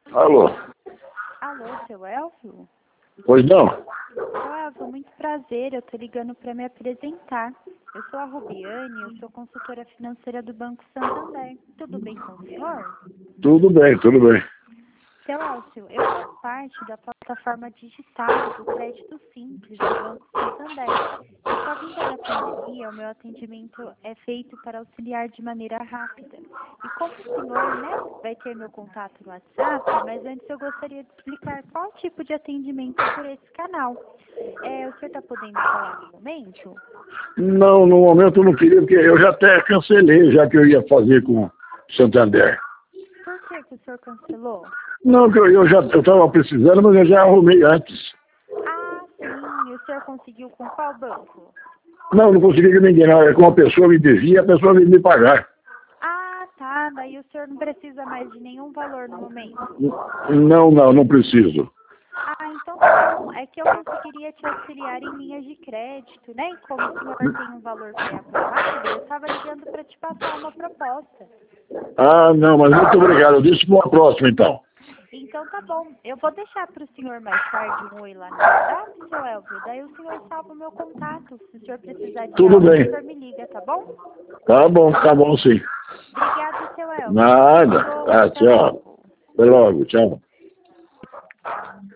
Alô? Alô, seu Elvio? Pois não? Seu Elvio, muito prazer, eu tô ligando para me apresentar. Eu sou a Rubiane, eu sou consultora financeira do Banco Santander. Tudo bem com o senhor? Tudo bem, tudo bem. Seu Elvio, eu faço parte da plataforma digital do crédito simples do Banco Santander. E com a vinda da pandemia, o meu atendimento é feito para auxiliar de maneira rápida. E como o senhor, vai ter meu contato no WhatsApp, mas antes eu gostaria de explicar qual tipo de atendimento por esse canal. O senhor está podendo falar no momento? Não, no momento eu não queria, porque eu já até cancelei, já que eu ia fazer com o Santander. Por que o senhor cancelou? Não, que eu estava precisando, mas eu já arrumei antes. Ah, sim. E o senhor conseguiu com qual banco? Não, não consegui com ninguém, não. É com uma pessoa me devia, a pessoa veio me pagar. Ah, tá. Daí o senhor não precisa mais de nenhum valor no momento. Não preciso. Ah, então tá bom. É que eu conseguiria te auxiliar em linhas de crédito, né? E como o senhor tem um valor pré-aprovado, eu estava ligando para te passar uma proposta. Ah, não, mas muito obrigado. Eu disse para uma próxima, então. Então tá bom. Eu vou deixar para o senhor mais tarde um oi lá no WhatsApp, seu Elvio. Daí o senhor salva o meu contato. Se o senhor precisar de Tudo algo, o bem. senhor me liga, tá bom? Tá bom sim. Obrigada, seu Elvio. Nada. Tudo bom, Tá, até tchau. logo. Até logo, tchau.